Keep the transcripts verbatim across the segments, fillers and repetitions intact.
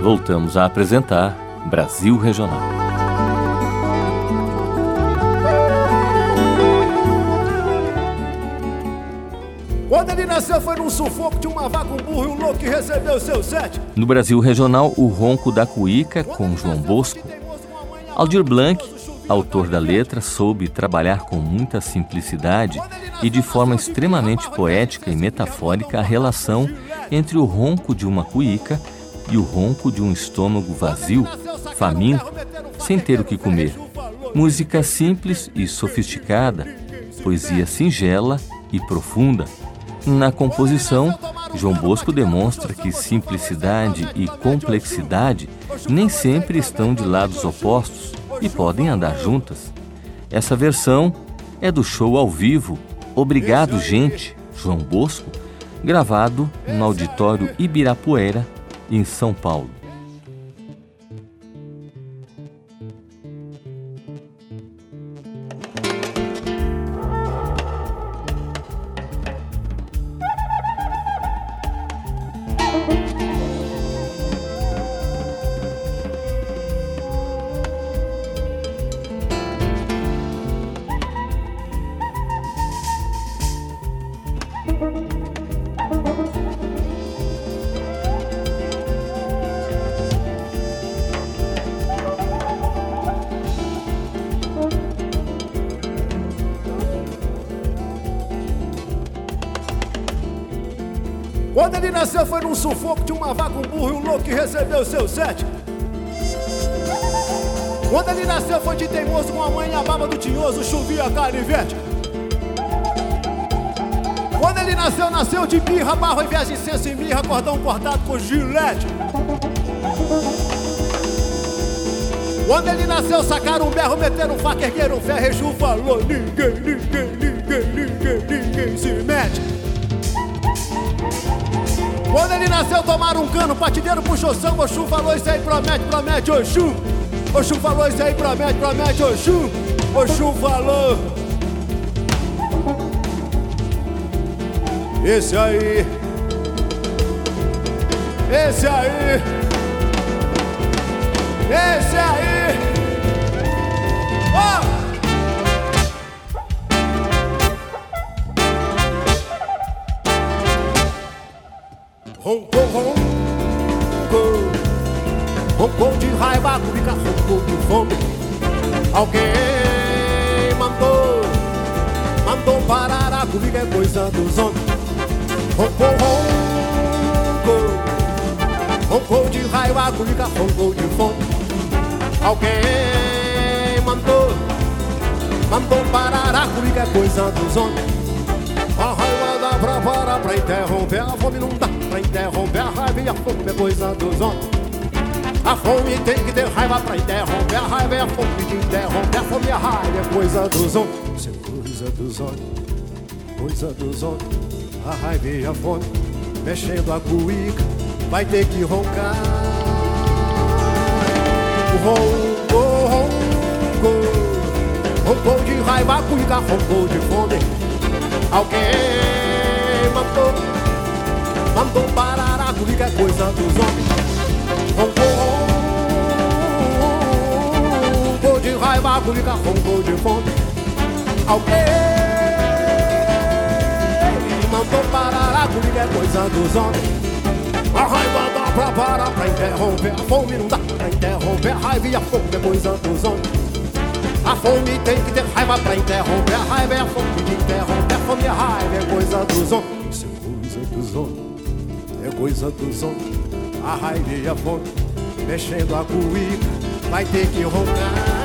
voltamos a apresentar Brasil Regional. Quando ele nasceu foi num sufoco de uma vaca, um burro e um louco que recebeu seu sete. No Brasil Regional, o ronco da cuíca com João Bosco. Aldir Blanc, autor da letra, soube trabalhar com muita simplicidade e de forma extremamente poética e metafórica a relação entre o ronco de uma cuíca e o ronco de um estômago vazio, faminto, sem ter o que comer. Música simples e sofisticada, poesia singela e profunda. Na composição, João Bosco demonstra que simplicidade e complexidade nem sempre estão de lados opostos e podem andar juntas. Essa versão é do show ao vivo Obrigado, Gente, João Bosco, gravado no Auditório Ibirapuera, em São Paulo. Quando ele nasceu foi num sufoco de uma vaca, um burro e um louco que recebeu seu sete. Quando ele nasceu foi de teimoso com a mãe a baba do tinhoso, chovia canivete. Quando ele nasceu, nasceu de birra, barro, inveja, incenso e mirra, cordão cortado com gilete. Quando ele nasceu, sacaram um berro, meteram um faca, ergueram um ferro, Exu falou: ninguém, ninguém, ninguém, ninguém, ninguém se mete. Quando ele nasceu, tomaram um cano, patideiro puxou samba, Oxum falou: isso aí promete, promete, Oxum. Oxum falou: isso aí promete, promete, Oxum. Oxum falou: esse aí, esse aí, esse aí, oh! Ronco, ronco, ronco de raiva, cubica, ronco de fome. Alguém mandou, mandou parar a cubica, é coisa dos homens. Ronco, ronco, ronco de raiva, cubica, ronco de fome. Alguém mandou, mandou parar a cubica, é coisa dos homens. A raiva dá pra parar, pra interromper a fome não dá. Pra interromper a raiva e a fome é coisa dos homens. A fome tem que ter raiva pra interromper a raiva e a fome de interromper a fome e a raiva é coisa dos homens. Isso é coisa dos homens, coisa dos homens. A raiva e a fome mexendo a cuíca, vai ter que roncar. Ronco, ronco, roncou de raiva, a cuíca roncou de fome. Alguém mandou, mandou parar a cuíca, é coisa dos homens. Roncou, roncou de raiva, a cuíca roncou de fome. Alguém mandou parar a cuíca, é coisa dos homens. A raiva dá pra parar, pra interromper a fome não dá. Pra interromper a raiva e a fome é coisa dos homens. A fome tem que ter raiva pra interromper a raiva e a fome de interromper a fome e a raiva é coisa dos homens. Isso é coisa dos homens, é coisa dos homens. A raiva e a fome mexendo a cuíca, vai ter que roncar.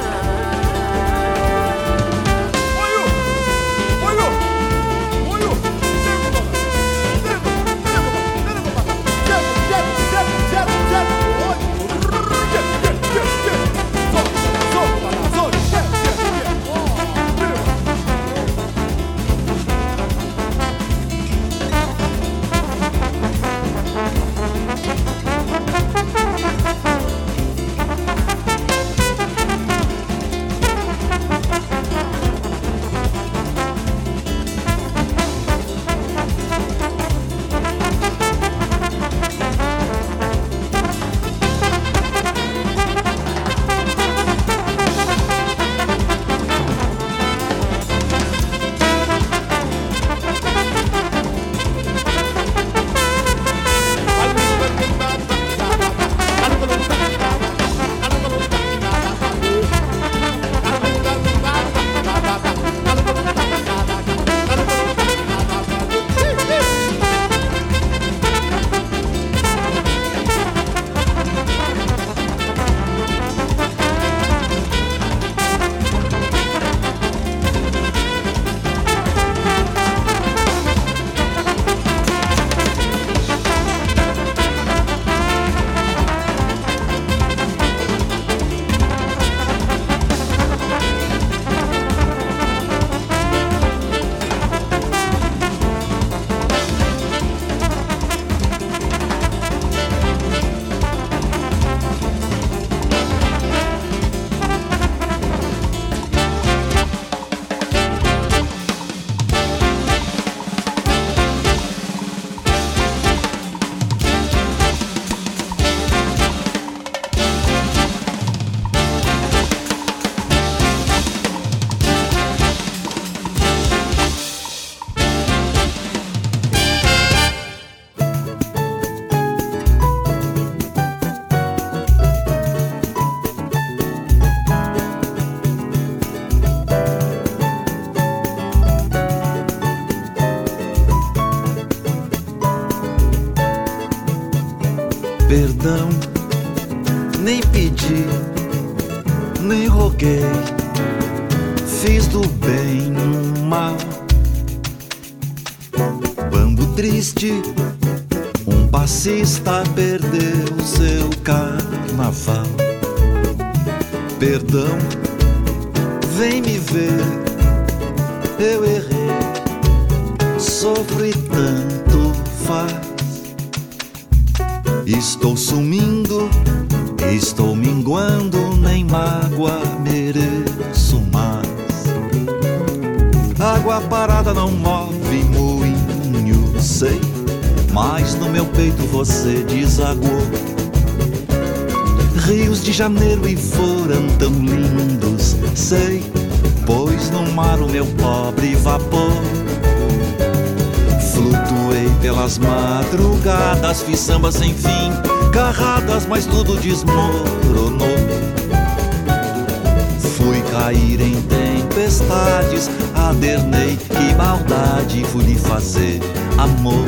Perdão, nem pedi, nem roguei, fiz do bem um mal. Bambo triste, um passista perdeu seu carnaval. Perdão, vem me ver, eu errei, sofro e tanto faz. Estou sumindo, estou minguando, nem mágoa mereço mais. Água parada não move moinho, sei, mas no meu peito você desaguou. Rios de janeiro e foram tão lindos, sei, pois no mar o meu pobre vapor. Flutuei pelas madrugadas, fiz samba sem fim, carradas, mas tudo desmoronou. Fui cair em tempestades, adernei, que maldade fui lhe fazer, amor.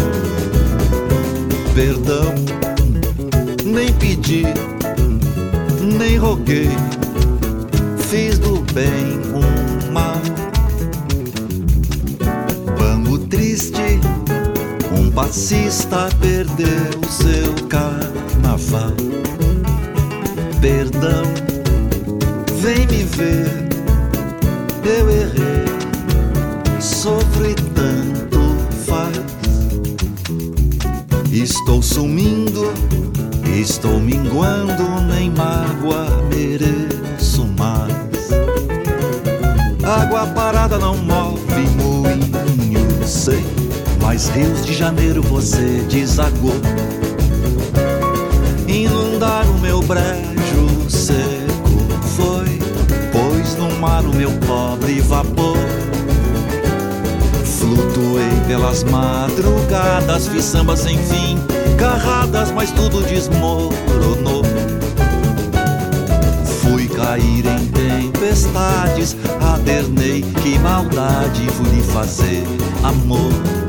Perdão, nem pedi, nem roguei, fiz do bem um mal. Bambo triste, um passista perdeu seu carnaval. Perdão, vem me ver, eu errei, sofro e tanto faz. Estou sumindo, estou minguando, nem mágoa mereço mais. Água parada não move moinho, sei, mas rios de janeiro você desagou. Inundar o meu brejo seco foi, pois no mar o meu pobre vapor. Flutuei pelas madrugadas, fiz samba sem fim, carradas, mas tudo desmoronou. Fui cair em tempestades, adernei, que maldade fui lhe fazer, amor.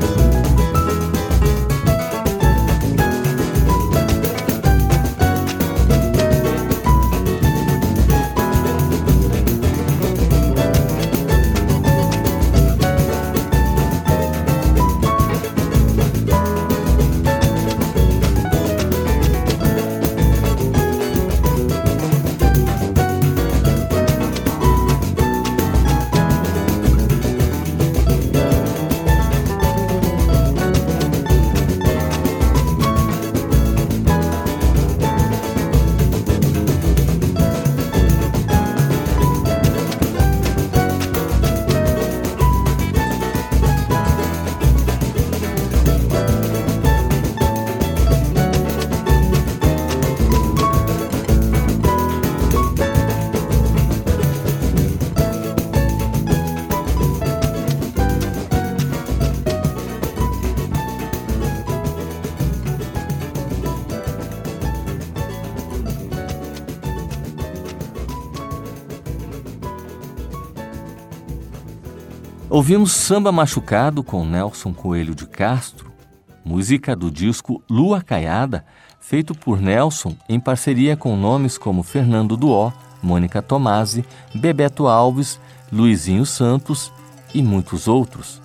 Ouvimos Samba Machucado com Nelson Coelho de Castro, música do disco Lua Caiada, feito por Nelson em parceria com nomes como Fernando Duó, Mônica Tomasi, Bebeto Alves, Luizinho Santos e muitos outros.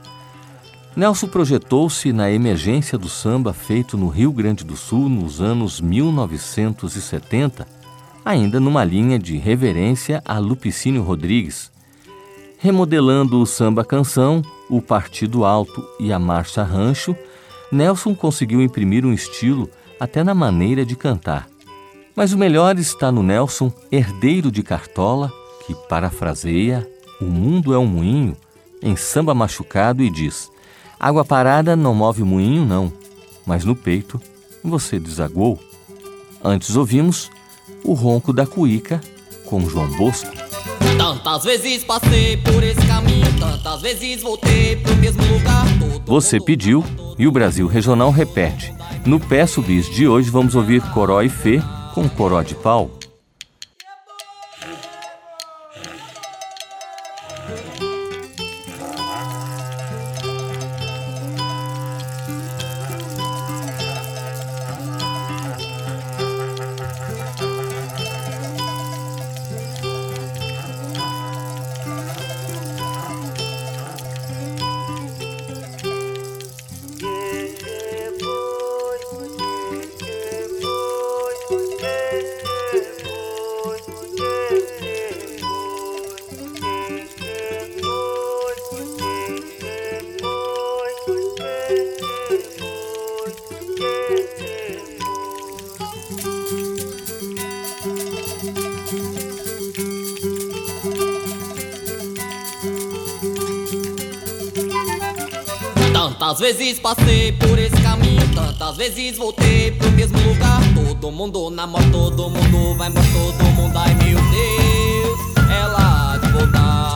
Nelson projetou-se na emergência do samba feito no Rio Grande do Sul nos anos mil novecentos e setenta, ainda numa linha de reverência a Lupicínio Rodrigues. Remodelando o samba-canção, o partido alto e a marcha rancho, Nelson conseguiu imprimir um estilo até na maneira de cantar. Mas o melhor está no Nelson, herdeiro de Cartola, que parafraseia "O mundo é um moinho" em Samba Machucado e diz: "Água parada não move o moinho não, mas no peito você desaguou." Antes ouvimos O Ronco da Cuíca com João Bosco. Tantas vezes passei por esse caminho, tantas vezes voltei pro mesmo lugar. Você pediu e o Brasil Regional repete. No Peço Bis de hoje vamos ouvir Coró e Fê com Coró de Pau. Tantas vezes passei por esse caminho, tantas vezes voltei pro mesmo lugar. Todo mundo namora, todo mundo vai embora, todo mundo, ai meu Deus, ela há de voltar.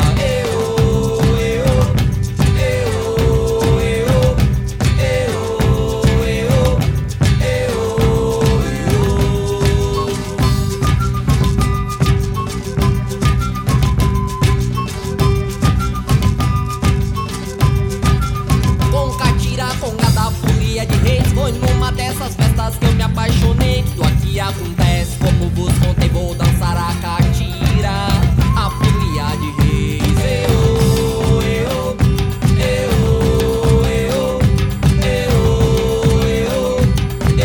Foi numa dessas festas que eu me apaixonei. Tudo aqui acontece como vos contei. Vou dançar a catira, a folia de reis. Eu, eu, eu, eu, eu, eu,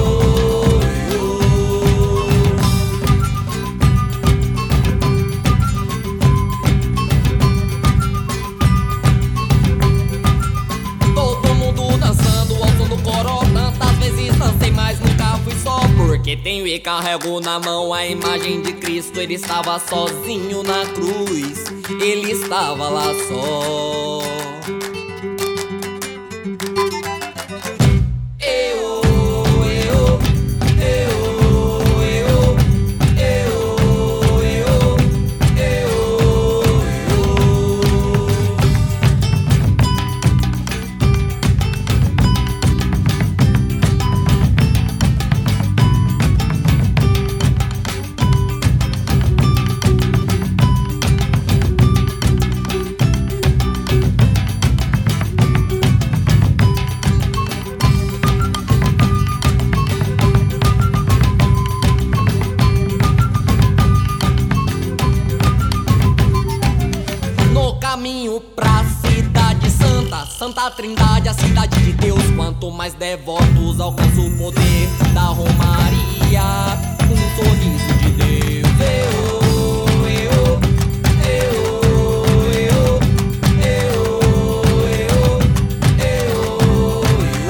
eu. Todo mundo dançando ao som do coró. Dancei, mas nunca fui só, porque tenho e carrego na mão a imagem de Cristo. Ele estava sozinho na cruz, ele estava lá só. Caminho pra cidade santa, Santa Trindade, a cidade de Deus. Quanto mais devotos alcança o poder da Romaria, um sorriso de Deus. Eu, eu, eu, eu, eu, eu,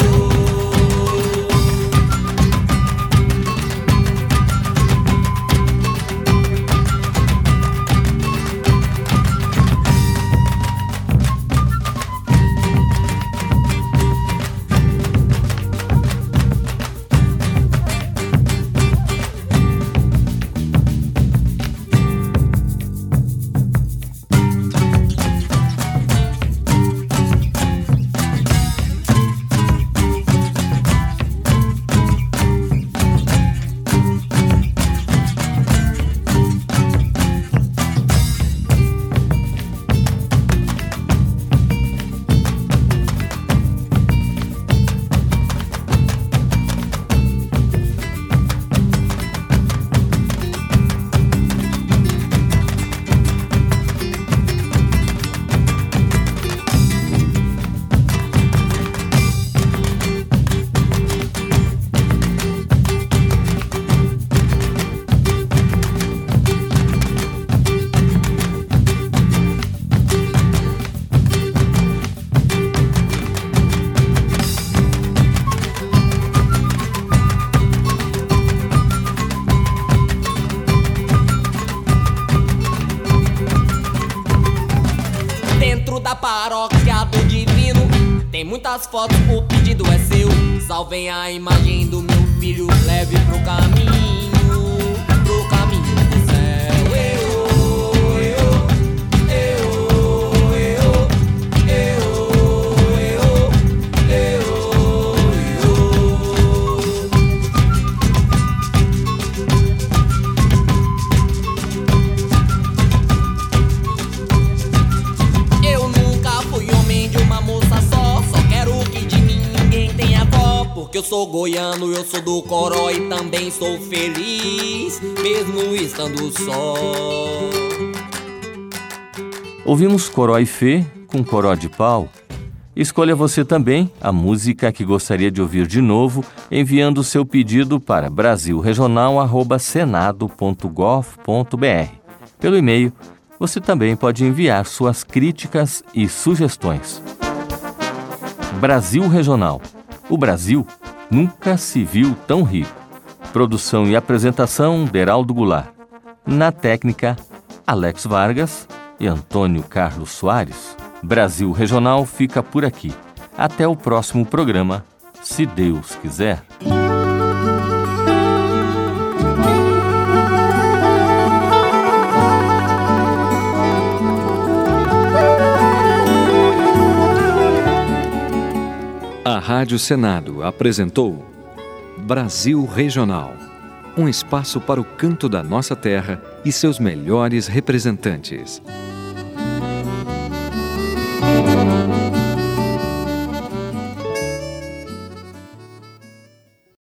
da paróquia do Divino tem muitas fotos, o pedido é seu. Salvem a imagem do meu filho, leve pro caminho, pro caminho do céu. Eu, eu, eu, eu, eu, eu, eu, eu nunca fui homem de uma moça só, só quero que de mim ninguém tenha dó. Porque eu sou goiano, eu sou do Coró e também sou feliz, mesmo estando só. Ouvimos Coró e Fê com Coró de Pau. Escolha você também a música que gostaria de ouvir de novo, enviando seu pedido para brasil regional arroba senado ponto gov ponto br. Pelo e-mail, você também pode enviar suas críticas e sugestões. Brasil Regional. O Brasil nunca se viu tão rico. Produção e apresentação, Beraldo Goulart. Na técnica, Alex Vargas e Antônio Carlos Soares. Brasil Regional fica por aqui. Até o próximo programa, se Deus quiser. A Rádio Senado apresentou Brasil Regional, um espaço para o canto da nossa terra e seus melhores representantes.